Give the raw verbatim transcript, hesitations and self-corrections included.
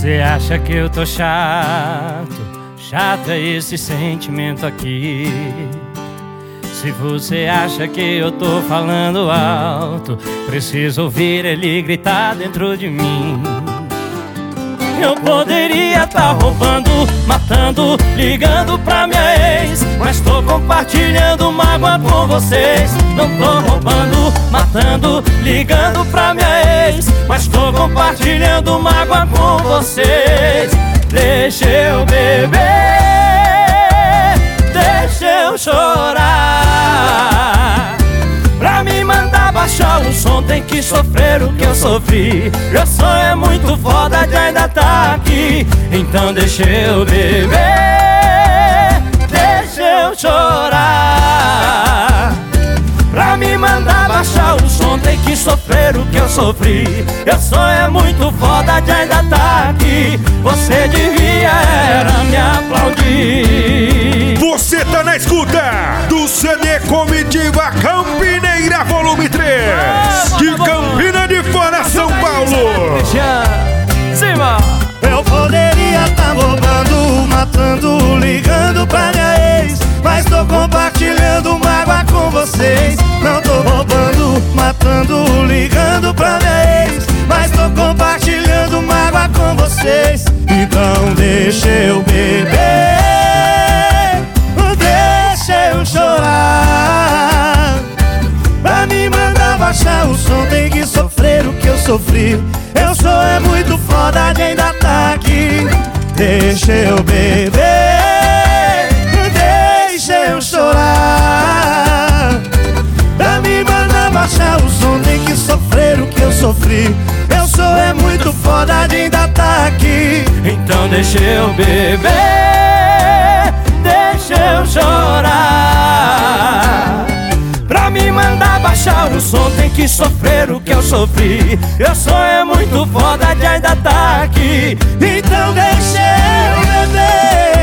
Você acha que eu tô chato? Chato é esse sentimento aqui. Se você acha que eu tô falando alto, preciso ouvir ele gritar dentro de mim. Eu poderia tá roubando, matando, ligando pra minha ex, mas tô compartilhando mágoa com vocês. Não tô roubando, matando, ligando pra minha ex, mas tô compartilhando mágoa com vocês. Deixa eu beber, deixa eu chorar. Pra me mandar baixar o som tem que sofrer o que eu sofri. Meu sonho é muito foda de ainda tá aqui. Então deixa eu beber, deixa eu chorar. Pra me mandar baixar o som tem que sofrer o que eu sofri. Meu sonho é muito foda de ainda tá aqui. Você devia era me aplaudir. Você tá na escuta do C D Comitiva Campineira Volume três, de Campina de Fora, São Paulo. Eu poderia tá roubando, matando, ligando pra minha ex, mas tô compartilhando mágoa com vocês. Não tô roubando, matando, ligando pra minha ex, mas tô compartilhando mágoa com vocês. Então deixa eu beber, deixa eu chorar. Pra me mandar baixar o som tem que sofrer o que eu sofri. Eu sou é muito foda de ainda tá aqui. Deixa eu beber, deixa eu chorar. Pra me mandar baixar o som tem que sofrer o que eu sofri. Eu sou é muito foda de ainda tá aqui. Então deixa eu beber, deixa eu chorar. Pra me mandar baixar o som tem que sofrer o que eu sofri. Eu sou é muito foda de ainda tá aqui. Então deixa eu beber,